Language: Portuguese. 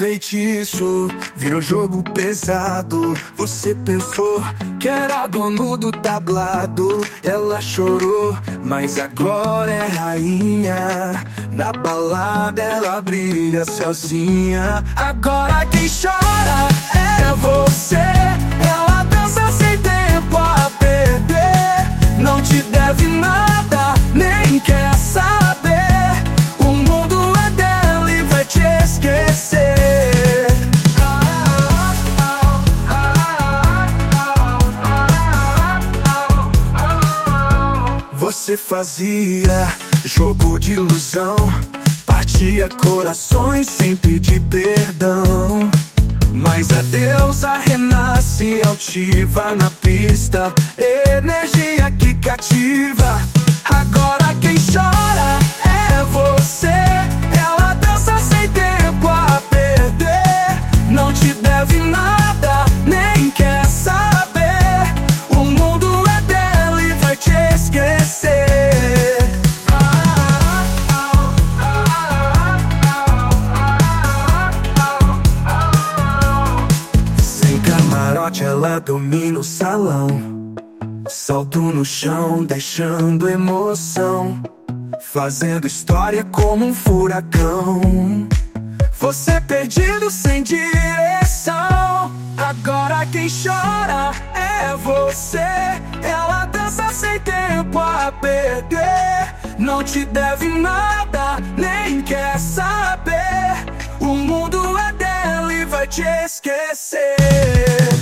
feitiço, virou jogo pesado. Você pensou que era dono do tablado. Ela chorou, mas agora é rainha. Na balada ela brilha sozinha. Agora quem chora é você. Ela dança sem tempo a perder. Não te deve nada, nem quer saber. O mundo é dela e vai te esquecer. Você fazia jogo de ilusão, partia corações sem pedir perdão. Mas a deusa renasce altiva na pista, energia que cativa. Agora quem chora é você. Ela dança sem tempo a perder. Não te deve nada, nem quer saber. O mundo é dela e vai te esquecer. Ela domina o salão, salto no chão, deixando emoção, fazendo história como um furacão. Você perdido sem direção. Agora quem chora é você. Ela dança sem tempo a perder. Não te deve nada, nem quer saber. O mundo é dela e vai te esquecer.